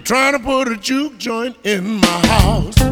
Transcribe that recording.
trying to put a juke joint in my house.